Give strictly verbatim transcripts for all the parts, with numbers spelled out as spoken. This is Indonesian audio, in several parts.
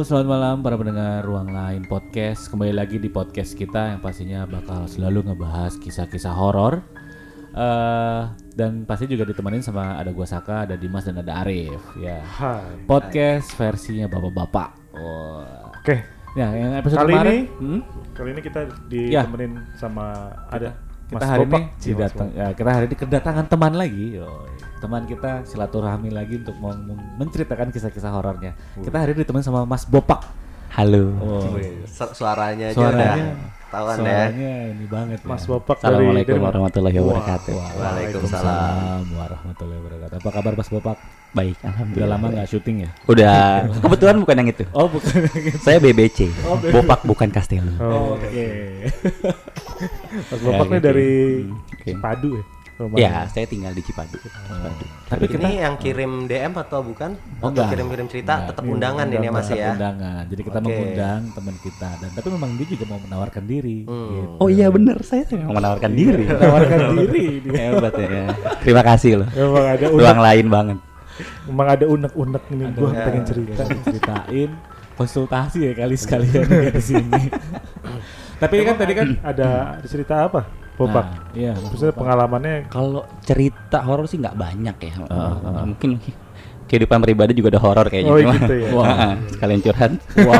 selamat malam para pendengar Ruang Lain Podcast. Kembali lagi di podcast kita yang pastinya bakal selalu ngebahas kisah-kisah horor. Uh, dan pasti juga ditemenin sama ada gua Saka, ada Dimas dan ada Arif. Ya. Hai. Podcast Hai. Versinya bapak-bapak. Oh. Oke. Okay. Ya, yang episode kali kemarin. Ini, hmm? Kali ini kita ditemenin ya. sama ada kita Mas hari Bopak. ini didatang, ya, kita hari ini kedatangan teman lagi. Yoi. Teman kita silaturahmi lagi untuk mau menceritakan kisah-kisah horornya. Uh. Kita hari ini ditemenin sama Mas Bopak. Halo. Oh. Su- suaranya aja suaranya, udah tahuan ya. Suaranya ini banget Mas ya. Bopak. Assalamualaikum dari, warahmatullahi wabarakatuh. Waalaikumsalam warahmatullahi wabarakatuh. Apa kabar Mas Bopak? Baik, alhamdulillah. Udah lama nggak syuting ya? Udah. Kebetulan bukan yang itu. Oh, bukan yang itu. Saya B B C. Oh, Bopak bukan Castello. Oh, oke. Okay. Mas Bopak ya, nih gitu. dari okay. Cipadu ya? Rumahnya. Ya, saya tinggal di Cipadu. Oh. Cipadu. Tapi ini kita, yang kirim D M atau bukan? Oh, atau kirim-kirim cerita enggak. Tetap undangan ini ya Mas ya. Undangan. Jadi kita okay. mengundang teman kita dan tapi memang dia juga mau menawarkan diri. Hmm. Gitu. Oh iya benar, saya mau menawarkan diri. Menawarkan diri. Hebat ya. Terima kasih loh. Memang ada ruang lain banget. Memang ada unek-unek ini gua ya. pengen cerita, ceritain konsultasi ya kali sekalian di sini. Tapi kan tadi kan ada cerita apa? Bopak. Nah, iya, maksudnya pengalamannya. Kalau cerita horor sih nggak banyak ya. Uh, uh, mungkin kehidupan pribadi juga ada horor kayaknya. Oh gitu ya. Wow. Sekalian curhat. Wow.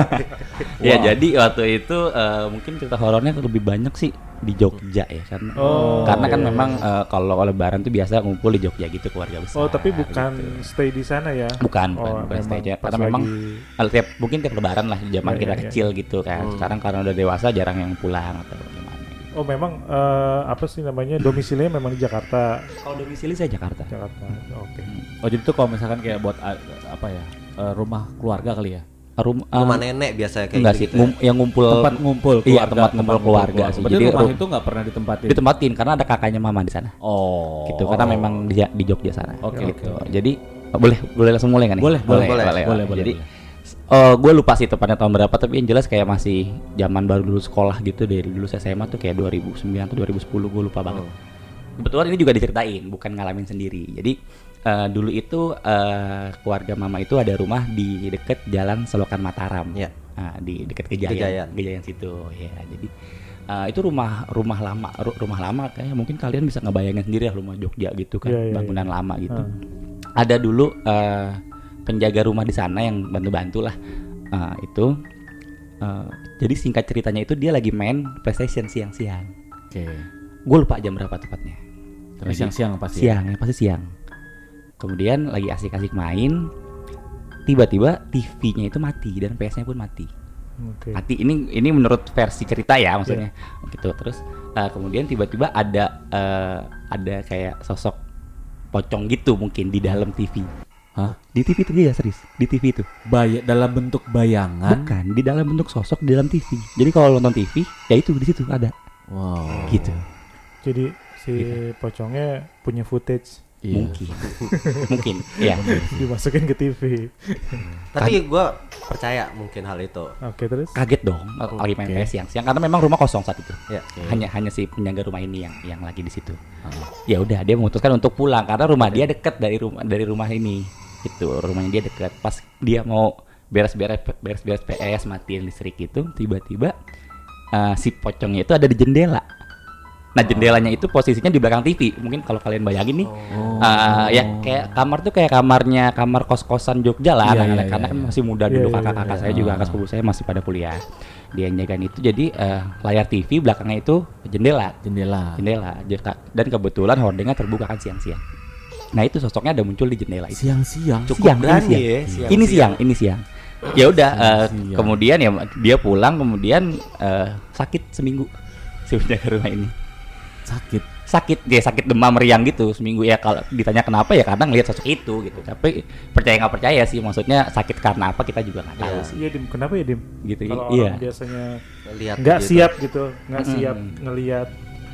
Ya wow. Jadi waktu itu uh, mungkin cerita horornya lebih banyak sih di Jogja ya karena oh, karena iya. kan memang uh, kalau lebaran tuh biasa ngumpul di Jogja gitu keluarga besar. Oh tapi bukan gitu. Stay di sana ya? Bukan, bukan, oh, bukan stay aja. Karena lagi... memang tiap mungkin tiap lebaran lah zaman yeah, kita yeah, kecil yeah. gitu kan. Hmm. Sekarang karena udah dewasa jarang yang pulang atau gimana. Oh memang uh, apa sih namanya domisilinya memang di Jakarta. Kalau domisili saya Jakarta. Jakarta. Oke. Okay. Oh jadi itu kalau misalkan kayak buat uh, apa ya uh, rumah keluarga kali ya? Rum, uh, rumah nenek biasanya kayak enggak gitu. Sih, ngum, yang ngumpul tempat ngumpul keluarga. Iya, tempat ngumpul keluarga, keluarga sih. Berarti jadi rumah rum, itu nggak pernah ditempatin. Ditempatin karena ada kakaknya mama di sana. Oh. Gitu karena oh. memang di, di Jogja sana. Oke. Okay, gitu. okay. Jadi boleh boleh langsung mulai kan nih? Boleh, boleh, boleh. boleh, boleh, boleh jadi boleh. Uh, gue lupa sih tepatnya tahun berapa tapi yang jelas kayak masih zaman baru dulu sekolah gitu dari dulu S M A tuh kayak dua ribu sembilan atau dua ribu sepuluh gue lupa banget. Oh. Kebetulan ini juga diceritain bukan ngalamin sendiri. Jadi uh, dulu itu uh, keluarga mama itu ada rumah di deket Jalan Selokan Mataram. Ya. Nah, di dekat Gejayan, Gejayan, Gejayan situ ya. Jadi uh, itu rumah rumah lama rumah lama kayaknya mungkin kalian bisa ngebayangin sendiri ya rumah Jogja gitu kan yeah, yeah, bangunan yeah. lama gitu. Hmm. Ada dulu uh, penjaga rumah di sana yang bantu-bantu lah uh, itu. Uh, jadi singkat ceritanya itu dia lagi main PlayStation siang-siang. Oke. Okay. Gue lupa jam berapa tepatnya. Tapi siang-siang pasti. Siang ya, pasti siang. Kemudian lagi asik-asik main. Tiba-tiba T V-nya itu mati dan P S-nya pun mati. Okay. Mati ini ini menurut versi cerita ya maksudnya. Yeah. Gitu. Terus uh, kemudian tiba-tiba ada uh, ada kayak sosok pocong gitu mungkin di dalam T V. Hah? Di T V itu dia serius. Di T V itu. Bay- dalam bentuk bayangan? Bukan, di dalam bentuk sosok di dalam T V. Jadi kalau nonton T V, ya itu di situ ada. Wow. Gitu. Jadi si gitu. Pocongnya punya footage. Iya. Mungkin, mungkin, ya. Dimasukin ke T V. Tapi gue percaya mungkin hal itu. Oke okay, terus? Kaget dong, lagi main P S siang-siang karena memang rumah kosong saat itu. Ya. Okay. Hanya hanya si penjaga rumah ini yang yang lagi di situ. Hmm. Ya udah dia memutuskan untuk pulang karena rumah okay. dia dekat dari rumah dari rumah ini. Itu rumahnya dia dekat. Pas dia mau beres-beres beres-beres P S matiin listrik itu, tiba-tiba uh, si pocongnya itu ada di jendela. Nah jendelanya itu posisinya di belakang T V. Mungkin kalau kalian bayangin nih, oh. uh, ya kayak kamar tuh kayak kamarnya kamar kos-kosan Jogja lah, yeah, yeah, karena yeah, kan yeah. masih muda dulu yeah, kakak-kakak yeah, saya yeah. juga kakak sepupu saya masih pada kuliah. Dia jagain itu jadi uh, layar T V belakangnya itu jendela, jendela, jendela. Dan kebetulan hordengnya terbuka kan siang-siang. Nah itu sosoknya ada muncul di jendela itu. Siang-siang. Cukup siang, berani ini ya. Siang, ini siang, ini siang. Ya udah, uh, kemudian ya dia pulang kemudian uh, sakit seminggu si penjaga rumah ini. Sakit sakit dia sakit demam meriang gitu seminggu ya. Kalau ditanya kenapa ya karena ngelihat sosok itu gitu, tapi percaya nggak percaya sih, maksudnya sakit karena apa kita juga nggak tahu ya. sih. Iya Dim, kenapa ya Dim gitu. Kalau iya. orang biasanya nggak gitu. siap gitu nggak hmm. siap ngelihat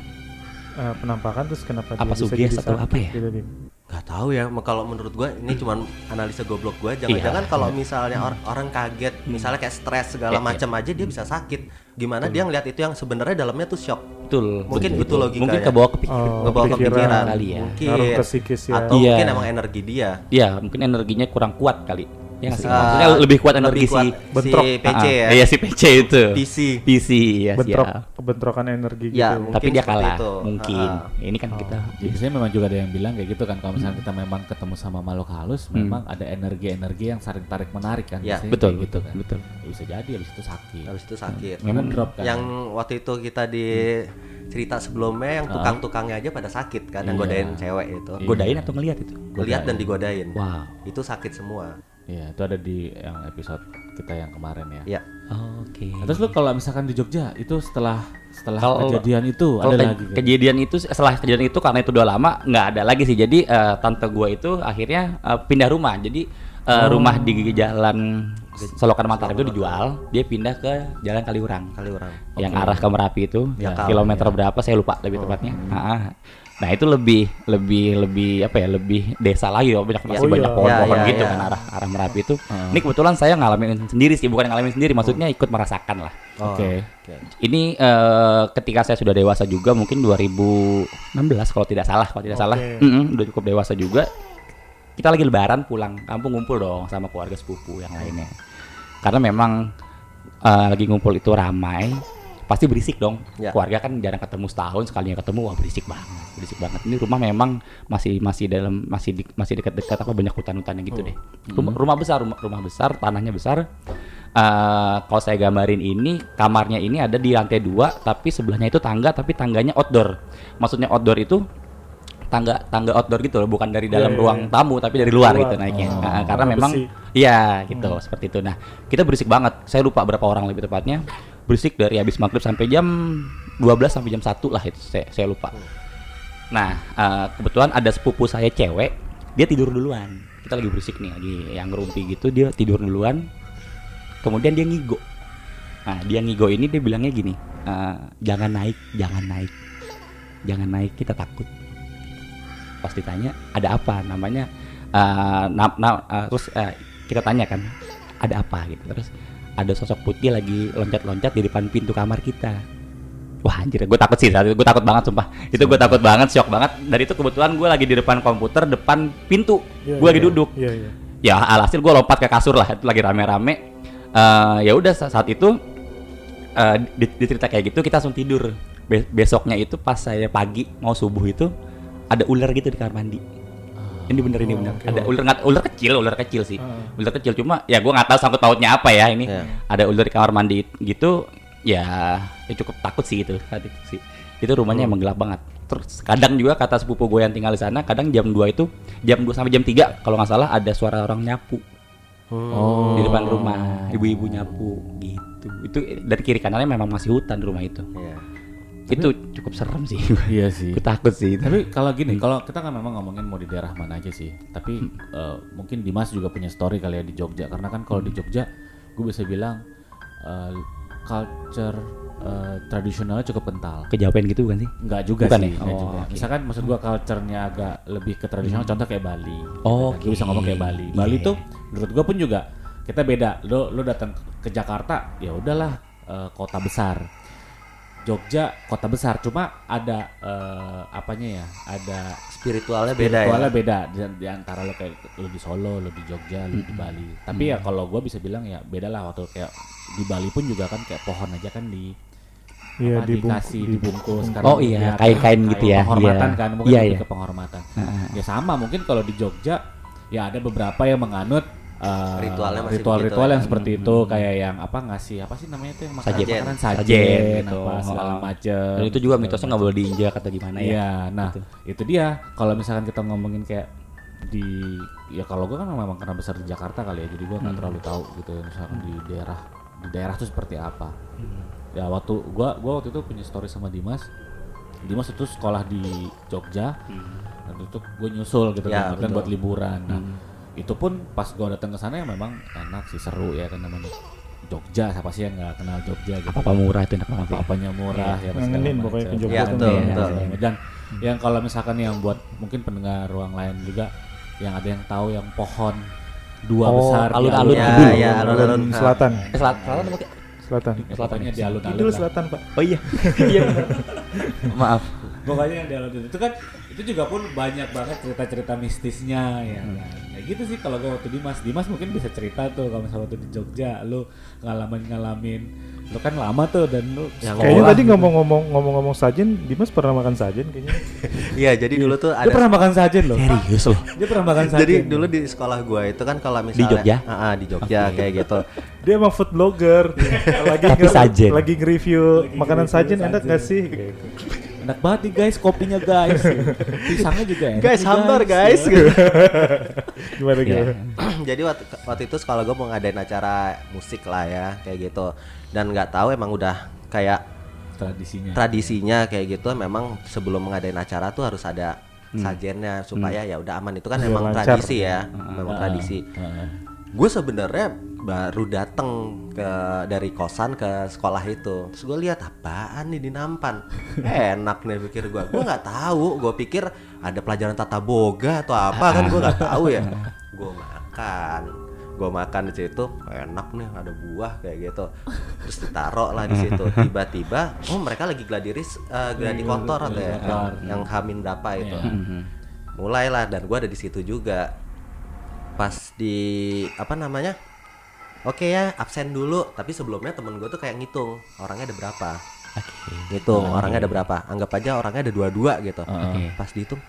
uh, penampakan terus kenapa apa dia suges bisa atau apa ya gitu, Dim? Gak tahu ya, kalau menurut gue ini cuma analisa goblok gue. Jangan-jangan iya. kalau misalnya or- orang kaget, misalnya kayak stres segala iya, macam iya. aja dia bisa sakit. Gimana betul. Dia ngeliat itu yang sebenarnya dalamnya tuh shock. Betul. Mungkin betul, itu logikanya. Mungkin kebawa ke pikiran, oh, kebawa ke pikiran kali ya. Mungkin. Ke psikis, ya. Atau iya. mungkin emang energi dia. Iya, mungkin energinya kurang kuat kali. Ya nggak sih? Uh, Maksudnya lebih kuat energi lebih kuat si bentrok. si P C Ah, ya. Iya si P C itu. P C. P C ya bentrok siap. bentrokan energi Ya, gitu. mungkin Tapi dia seperti kalah itu. mungkin. Ah. Ini kan kita Jadi saya memang juga ada yang bilang kayak gitu kan, kalau misalnya kita memang ketemu sama makhluk halus, Hmm. memang ada energi-energi yang saling tarik menarik kan. Ya, biasanya betul kayak gitu betul kan. betul. Ya, bisa jadi habis itu sakit. Habis itu sakit. Memang drop kan. Yang waktu itu kita di cerita sebelumnya yang tukang-tukangnya aja pada sakit kan, yang Iya. godain cewek itu. Iya. Godain atau ngelihat itu? Lihat dan digodain. Wow. Itu sakit semua. Iya, itu ada di yang episode kita yang kemarin ya. Ya. Oke. Nah, terus lu kalau misalkan di Jogja itu setelah setelah Kalau- kejadian itu Kalau ada ke- lagi kan? kejadian itu setelah kejadian itu karena itu udah lama nggak ada lagi sih. Jadi eh, tante gua itu akhirnya eh, pindah rumah. Jadi eh, rumah di jalan Selokan Mataram itu dijual, dia pindah ke Jalan Kaliurang. Kaliurang. Yang arah ke Merapi itu, Ya, kilometer berapa saya lupa lebih tepatnya. Nah, nah, itu lebih lebih lebih apa ya? Lebih desa lagi, banyak masih Oh, banyak iya. pohon-pohon Ya, ya, gitu ya. kan arah arah Merapi itu. Ini kebetulan saya ngalamin sendiri sih, bukan ngalamin sendiri, maksudnya ikut merasakan lah. Oke. Oke. Ini eh, ketika saya sudah dewasa juga, mungkin dua ribu enam belas kalau tidak salah, kalau tidak Oke. salah, Mm-mm, udah cukup dewasa juga. Kita lagi lebaran pulang kampung, ngumpul dong sama keluarga sepupu yang lainnya. Karena memang eh, lagi ngumpul itu ramai, pasti berisik dong. Ya. Keluarga kan jarang ketemu, setahun sekalinya ketemu, wah berisik banget, berisik banget. Ini rumah memang masih masih dalam masih di, masih dekat-dekat apa banyak hutan-hutannya gitu deh. Rumah, rumah besar, rumah, rumah besar, tanahnya besar. Eh, kalau saya gambarin ini, kamarnya ini ada di lantai dua, tapi sebelahnya itu tangga, tapi tangganya outdoor. Maksudnya outdoor itu tangga tangga outdoor gitu loh, bukan dari dalam Iya, iya, ruang iya. tamu, tapi dari luar Luar. gitu naiknya. Oh. Nah, karena Tangga memang besi. iya gitu seperti itu. Nah, kita berisik banget. Saya lupa berapa orang lebih tepatnya. Berisik dari habis maghrib sampai jam dua belas sampai jam satu lah itu saya, saya lupa. Nah, eh, kebetulan ada sepupu saya cewek, dia tidur duluan. Kita lagi berisik nih, lagi yang ngerumpi gitu, dia tidur duluan. Kemudian dia ngigo. Nah, dia ngigo ini dia bilangnya gini, eh, jangan naik, jangan naik, jangan naik, kita takut. Pas ditanya ada apa, namanya eh, na- na- eh, terus eh, kita tanya kan ada apa gitu, terus ada sosok putih lagi loncat-loncat di depan pintu kamar kita. Wah anjir, gue takut sih saat itu, gue takut banget sumpah. Itu gue takut banget, shock banget. Dari itu kebetulan gue lagi di depan komputer, depan pintu, Iya, gue lagi iya. duduk. Iya, iya. Ya alhasil gue lompat ke kasur lah, itu lagi rame-rame. Eh, ya udah sa- saat itu eh, di- dicerita kayak gitu, kita langsung tidur. Be- besoknya itu pas saya pagi mau subuh itu ada ular gitu di kamar mandi. Ini bener ini Oh, bener. oke. Ada ular nggak ular kecil, ular kecil sih. Ah. Ular kecil cuma ya gue nggak tahu sangkut pautnya apa ya ini. Iya. Ada ular di kamar mandi gitu. Ya, ya cukup takut sih itu saat itu sih. Itu rumahnya emang gelap banget. Terus kadang juga kata sepupu gue yang tinggal di sana, kadang jam dua itu, jam dua sampai jam tiga kalau nggak salah ada suara orang nyapu Oh. di depan rumah, ibu-ibu nyapu gitu. Itu dari kiri kanannya memang masih hutan rumah itu. Iya. Itu cukup serem sih. Iya sih. Gue takut sih. Tapi kalau gini, kalau kita kan memang ngomongin mau di daerah mana aja sih. Tapi eh, mungkin Dimas juga punya story kali ya di Jogja. Karena kan kalau di Jogja, gue bisa bilang eh, culture eh, tradisionalnya cukup kental. Kejawen gitu bukan sih? Enggak juga Bukan sih. ya? enggak Oh, juga. oke. Misalkan maksud gua culture-nya agak lebih ke tradisional, contoh kayak Bali. Oh, Gue bisa ngomong kayak Bali. Iya, Bali iya. tuh menurut gua pun juga kita beda. Lo lo datang ke Jakarta, ya udahlah eh, kota besar. Jogja kota besar, cuma ada eh, apanya ya? Ada Spiritualnya beda spiritualnya ya. beda di, di antara lo kayak lo di Solo, lo di Jogja, lo di Bali. Tapi ya kalau gua bisa bilang ya beda lah waktu kayak di Bali pun juga kan kayak pohon aja kan di Iya, apa, dibungkus- dikasih dibungkus. dibungkus karena Oh iya, ya, kain-kain gitu ya, penghormatan iya. kan mungkin Iya, lebih iya. ke penghormatan Heeh. ya sama mungkin kalau di Jogja ya ada beberapa yang menganut uh, Ritualnya masih ritual-ritual begitu yang ya. seperti itu kayak yang apa ngasih apa sih namanya itu yang makanan Sajen. makanan sajen, Sajen gitu. apa segala Oh. macem Dan itu juga mitosnya nggak boleh diinjak atau gimana ya? iya nah Gitu. itu dia kalau misalkan kita ngomongin kayak di ya kalau gua kan memang karena besar di Jakarta kali ya jadi gua nggak Hmm. terlalu tahu gitu ya misalkan di daerah di daerah tuh seperti apa Hmm. ya waktu gua gua waktu itu punya story sama Dimas Dimas itu sekolah di Jogja dan itu gue nyusul gitu Ya, kan betul. buat liburan nah itu pun pas gua datang ke sana ya memang enak sih seru ya kan namanya Jogja siapa sih yang nggak kenal Jogja gitu Apa-apa murah itu enak banget. ya. apa-apanya murah ya Ngangenin pokoknya ke Jogja Iya, tuh. betul, Iya. betul. dan yang kalau misalkan yang buat mungkin pendengar ruang lain juga yang ada yang tahu yang pohon dua Oh, besar di alun-alun Ya, kidul. ya, alun-alun selatan. Eh, selatan, selatan apa kayak? Selatan. ya, pokoknya di alun-alun Kidul lah. selatan, Pak. Oh iya, iya benar. Maaf. Pokoknya yang dialog itu kan itu juga pun banyak banget cerita-cerita mistisnya ya kan. Kayak gitu sih kalau gue waktu Dimas. Dimas mungkin bisa cerita tuh kalau misalnya waktu di Jogja lu ngalamin-ngalamin. Lu kan lama tuh dan lu yang kayaknya tadi gitu. ngomong-ngomong ngomong-ngomong sajen, Dimas pernah makan sajen kayaknya. Iya, jadi dulu tuh ada. Dia pernah makan sajen loh. Serius loh. Dia pernah makan sajen. Jadi dulu di sekolah gue itu kan kalau misalnya di Jogja, uh, uh, di Jogja okay. kayak gitu. Dia emang food blogger. lagi Tapi sajen. Lagi nge-review lagi makanan sajen, enak gak sih? Enak banget nih guys, kopinya guys. Pisangnya juga enak. Guys, hambar guys. Gimana gitu. Jadi waktu, waktu itu sekolah gue mau ngadain acara musik lah ya, kayak gitu. Dan nggak tahu emang udah kayak tradisinya. Tradisinya kayak gitu, memang sebelum ngadain acara tuh harus ada hmm. sajennya supaya hmm. ya udah aman. Itu kan Biar emang lancar. tradisi ya, uh, memang uh, tradisi. Uh, uh. Gue sebenarnya baru dateng ke dari kosan ke sekolah itu, terus gue lihat apaan nih di nampan, enak nih pikir gue, gue nggak tahu, gue pikir ada pelajaran tata boga atau apa kan gue nggak tahu ya, gue makan, gue makan di situ, enak nih ada buah kayak gitu, terus ditaruh lah di situ, tiba-tiba, oh mereka lagi gladiris, uh, gladi kotor atau ya, yang, yang hamin berapa itu, mulailah dan gue ada di situ juga. Pas di apa namanya, oke okay ya absen dulu, tapi sebelumnya temen gue tuh kayak ngitung orangnya ada berapa, okay. ngitung oh, orangnya okay. ada berapa, anggap aja orangnya ada dua-dua gitu, okay. Pas dihitung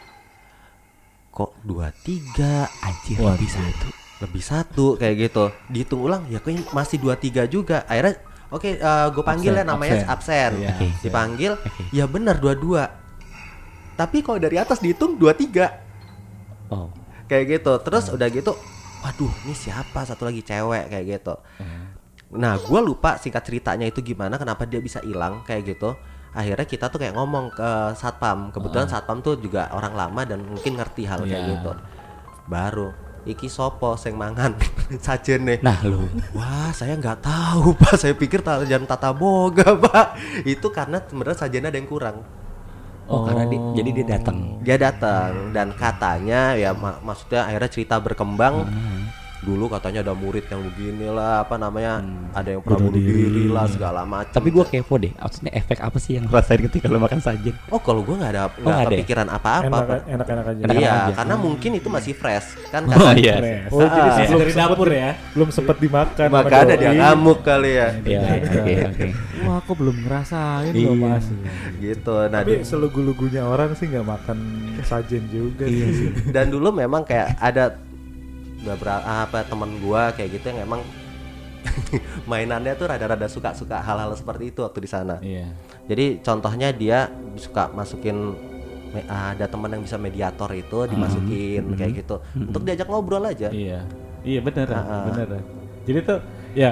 kok dua tiga, anjir lebih satu, lebih satu kayak gitu, dihitung ulang ya kok masih dua tiga juga, akhirnya oke okay, uh, gue panggil absen, ya namanya absen, absen. Yeah, okay. Dipanggil, okay. Ya benar dua-dua, tapi kalau dari atas dihitung dua tiga. Oh. Kayak gitu, terus hmm. udah gitu, waduh ini siapa, satu lagi cewek kayak gitu. hmm. Nah gue lupa singkat ceritanya itu gimana, kenapa dia bisa hilang kayak gitu. Akhirnya kita tuh kayak ngomong ke satpam, kebetulan hmm. satpam tuh juga orang lama dan mungkin ngerti hal yeah. kayak gitu. Baru iki sopo sing mangan sajen nih. Nah lu, wah saya nggak tahu pak, saya pikir jam tata boga pak. Itu karena sebenarnya sajennya ada yang kurang. Oh, oh karena di, jadi dia datang. Dia datang dan katanya ya mak- maksudnya akhirnya cerita berkembang. Hmm. Dulu katanya ada murid yang beginilah apa namanya, hmm. ada yang pernah bunuh diri lah segala macam. Tapi gue kepo deh, maksudnya efek apa sih yang rasain ketika lo makan sajen? Oh kalau gue nggak ada nggak oh, kepikiran apa-apa. Enak, enak-enak aja. Iya enak aja. Karena mungkin itu masih fresh kan. Oh iya. Oh jadi ah, sebelum dari dapur ya, belum sempat dimakan. Makanya dia ngamuk kali ya. Iya oke oke. Wah aku belum ngerasain loh mas. Gitu. Nah, tapi selugu-lugunya orang sih nggak makan sajen juga sih. Dan dulu memang kayak ada beberapa apa teman gua kayak gitu yang emang mainannya tuh rada-rada suka-suka hal-hal seperti itu waktu di sana. Iya. Jadi contohnya dia suka masukin ada teman yang bisa mediator itu dimasukin mm-hmm. kayak gitu mm-hmm. untuk diajak ngobrol aja. Iya. Iya bener uh-uh. bener. Jadi tuh ya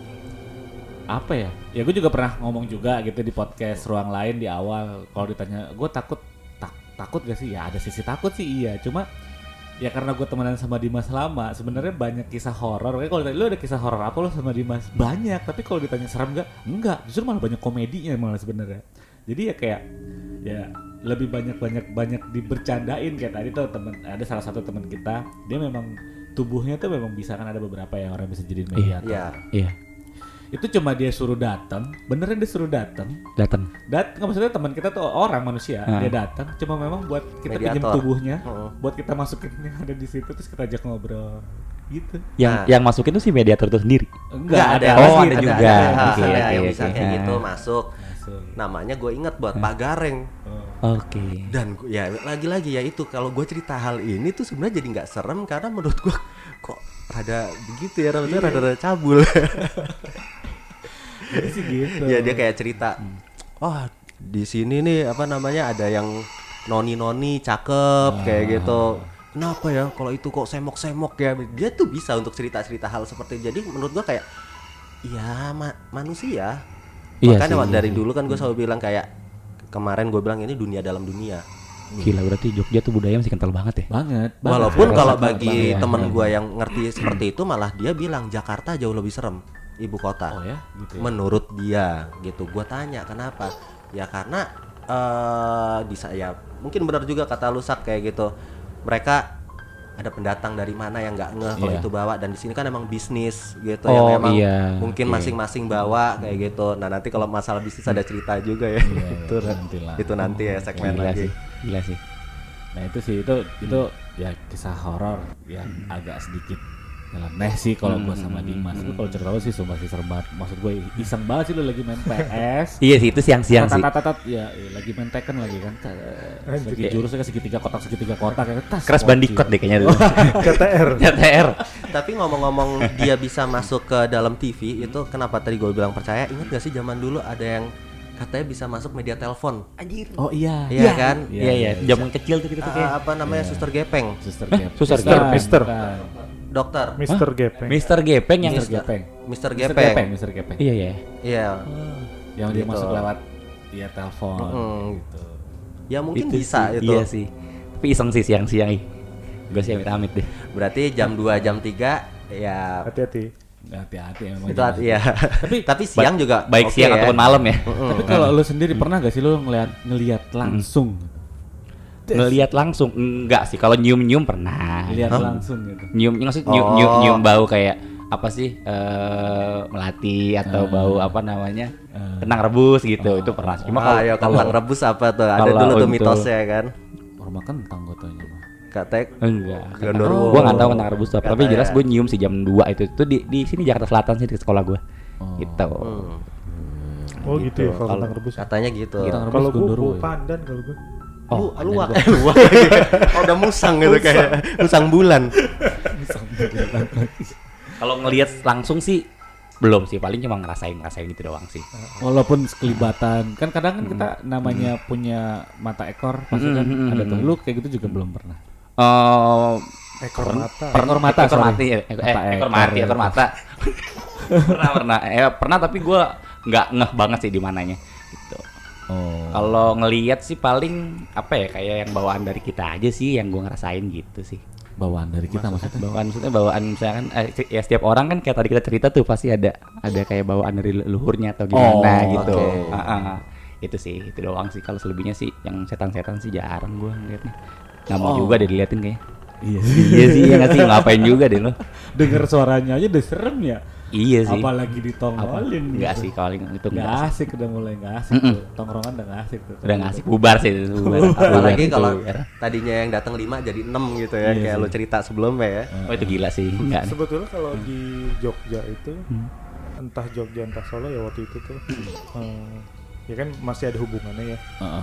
apa ya? Ya gue juga pernah ngomong juga gitu di podcast Ruang Lain di awal, kalau ditanya gue takut tak, takut gak sih? Ya ada sisi takut sih iya, cuma ya karena gue temenan sama Dimas lama, sebenarnya banyak kisah horor. Kayak kalau ditanya lu ada kisah horor apa lo sama Dimas? Banyak, tapi kalau ditanya seram enggak? Enggak, justru malah banyak komedinya malah sebenarnya. Jadi ya kayak ya lebih banyak-banyak banyak dibercandain kayak tadi tuh temen, ada salah satu teman kita, dia memang tubuhnya tuh memang bisa kan ada beberapa yang orang bisa jadi mediator. Iya. Iya. Itu cuma dia suruh datang, beneran dia suruh datang. Datang. Dat, nggak maksudnya teman kita tuh orang manusia, hmm. dia datang, cuma memang buat kita pinjam tubuhnya, hmm. buat kita masukin yang ada di situ, terus kita ajak ngobrol, gitu. Yang nah. yang masukin tuh si mediator itu sendiri. Enggak ada. Oh ada, ada juga. Ada, ada, okay, ada okay, yang okay, bisa okay. kayak gitu masuk. masuk. Namanya gue inget buat hmm. Pak Gareng. Oh. Oke. Okay. Dan gua, ya lagi-lagi ya itu kalau gue cerita hal ini tuh sebenarnya jadi nggak serem karena menurut gue kok rada begitu ya, rada rada cabul. Sih gitu. Ya dia kayak cerita, oh di sini nih apa namanya ada yang noni-noni cakep ah. kayak gitu. Kenapa ya kalau itu kok semok-semok ya? Dia tuh bisa untuk cerita-cerita hal seperti itu. Jadi menurut gua kayak ya ma- manusia. Iya makanya sih, dari iya. dulu kan gua selalu bilang kayak kemarin gua bilang ini dunia dalam dunia. Gila berarti Jogja tuh budaya masih kental banget ya? Banget. Walaupun kalau bagi temen gua yang ngerti seperti itu malah dia bilang Jakarta jauh lebih serem. Ibu kota. Oh ya, gitu ya? Menurut dia gitu. Gua tanya kenapa? Ya karena uh, di saya mungkin benar juga kata Lusak kayak gitu. Mereka ada pendatang dari mana yang nggak ngeh kalau Iya. itu bawa, dan di sini kan emang bisnis gitu Oh, yang emang iya. mungkin Oke. masing-masing bawa kayak gitu. Nah nanti kalau masalah bisnis ada cerita juga ya. Iya, itu iya, nanti lah. itu nanti ya segmen Gila lagi. sih, gila sih. Nah itu sih itu itu ya kisah horor yang agak sedikit nyeleneh sih kalau gua sama Dimas. Itu kalau cerita lu sih sumpah sih serem banget. Maksud gue iseng banget sih lu lagi main P S. Iya sih, itu siang-siang sih. Tatat ya, ya lagi main Tekken lagi kan. Anjir. Lagi jurusnya ke segitiga kotak segitiga kotak ya. Tas. Crash bocil. Bandicoot deh kayaknya dulu. K T R. K T R. Tapi ngomong-ngomong dia bisa masuk ke dalam T V, itu kenapa tadi gue bilang percaya? Ingat gak sih zaman dulu ada yang katanya bisa masuk media telepon? Anjir. Oh iya. Iya kan? Iya iya, zaman kecil tuh kita tuh kayak Ah, apa namanya, suster gepeng, Suster Eh, Gepeng. Suster Bukan, Gepeng. Mister. bukan. dokter, Mister Gepeng. Mister Gepeng yang Mister Gepeng. Mister Mister Gepeng. Gepeng, Mister Gepeng. Iya iya. Iya. Yang dia Gitu. masuk lewat ya telepon Mm-mm. gitu. Ya mungkin Itu bisa sih, itu. Iya sih. Tapi iseng sih siang-siang ih. Gue sih amit-amit deh. Berarti jam dua, jam tiga ya Hati-hati. Hati-hati emang. itu jangan. hati ya. Tapi tapi siang juga Baik oke siang ya. ataupun malam ya. Tapi kalau lu sendiri pernah gak sih lu ngeliat ngeliat langsung? Ngelihat langsung enggak sih, kalau nyium-nyium pernah. Lihat langsung gitu. Nyium maksud nyium, Oh. nyium, nyium bau kayak apa sih? eh melati atau Ah. bau apa namanya? Ah. Kentang rebus gitu. Itu pernah. Cuma Ah, kalau ayo kentang rebus apa tuh? Ada kalau dulu tuh untuk- mitosnya kan. Rumah kentang gue tanya mah. Katek enggak. Gondorwo. Gua enggak tahu kentang rebus tuh apa, tapi Katanya. jelas gue nyium sih jam dua itu. Itu di di sini Jakarta Selatan sih di sekolah gue. Oh. Gitu. Oh gitu ya kalau Kalau kentang rebus. katanya gitu. Kentang rebus Kalau gua Gondorwo bau ya? pandan kalau gua. Oh, Lu luak eh luak. Oh, udah musang gitu kayak musang bulan. Kalau ngelihat langsung sih belum sih, paling cuma ngerasain ngerasain gitu doang sih. Walaupun sekelibatan kan kadang kan kita namanya punya mata ekor pasti kan Mm, mm, ada mm, tuh. mm. Lu kayak gitu juga belum pernah. Eh Ekor mata. Ekor mata, ekor sorry. mati ya, ekor, eh, Mata ekor ekor, mati, ya. ekor mata. pernah pernah, eh, pernah tapi gue nggak ngeh banget sih di mananya. Gitu. Oh. Kalau ngelihat sih paling apa ya, kayak yang bawaan dari kita aja sih yang gue ngerasain gitu sih. Bawaan dari kita maksudnya. Bawaan maksudnya bawaan misalkan eh, ya setiap orang kan kayak tadi kita cerita tuh pasti ada ada kayak bawaan dari leluhurnya atau gimana Oh, gitu. oke. Ah, ah. Itu sih, itu doang sih. Kalau selebihnya sih yang setan-setan sih jarang gue ngeliatnya. Nggak mau Oh. juga deh diliatin kayaknya. Iya. Iya sih, ya nggak sih, ngapain juga deh lo. Dengar suaranya aja udah serem ya. Iya sih. Apalagi Apa? ditongolin. Enggak gitu. sih, kalau itu Nggak enggak sih. asik udah mulai nggak asik Mm-mm. tuh. Tongkrongan udah nggak asik tuh. Udah nggak asik, bubar sih itu, bubar. Apalagi Bubar, kalau bubar. tadinya yang datang lima jadi enam gitu ya, Iya kayak sih. lu cerita sebelumnya ya. Oh itu gila sih, enggak nih. Sebetulnya kalau di Jogja itu Hmm. entah Jogja entah Solo ya waktu itu tuh eh, ya kan masih ada hubungannya ya. Heeh.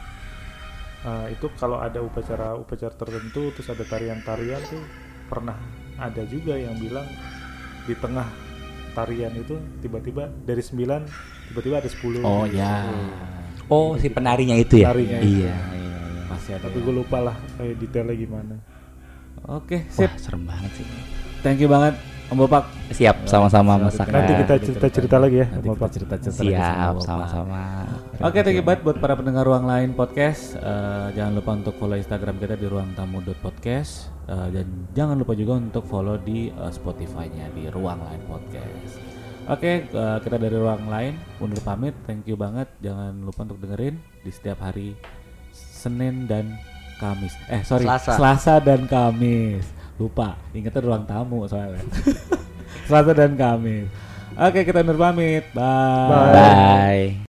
Eh, itu kalau ada upacara-upacara tertentu terus ada tarian-tarian tuh pernah ada juga yang bilang di tengah tarian itu tiba-tiba dari sembilan tiba-tiba ada sepuluh. Oh ya. Oh si penarinya itu ya? Penarinya. Iya, iya, iya. Masih ada. Tapi ya. gue lupa lah eh, detailnya gimana. Oke, Wah sip. serem banget sih. Thank you banget Om Bopak. Siap, sama-sama Mas Nanti Saka. Nanti kita cerita-cerita lagi ya, Nanti Om kita Bopak. cerita-cerita lagi Siap, sama Bopak. sama-sama. Oke, thank you banget buat para pendengar Ruang Lain Podcast. Eh, jangan lupa untuk follow Instagram kita di ruangtamu.podcast. Eh, dan jangan lupa juga untuk follow di eh, Spotify-nya di Ruang Lain Podcast. Oke, eh, kita dari Ruang Lain undur pamit. Thank you banget. Jangan lupa untuk dengerin di setiap hari Senin dan Kamis. Eh, sorry, Selasa. Selasa dan Kamis. Lupa, ingetnya Ruang Tamu soalnya. Selasa dan Kamis. Oke, kita undur pamit. Bye. Bye. Bye.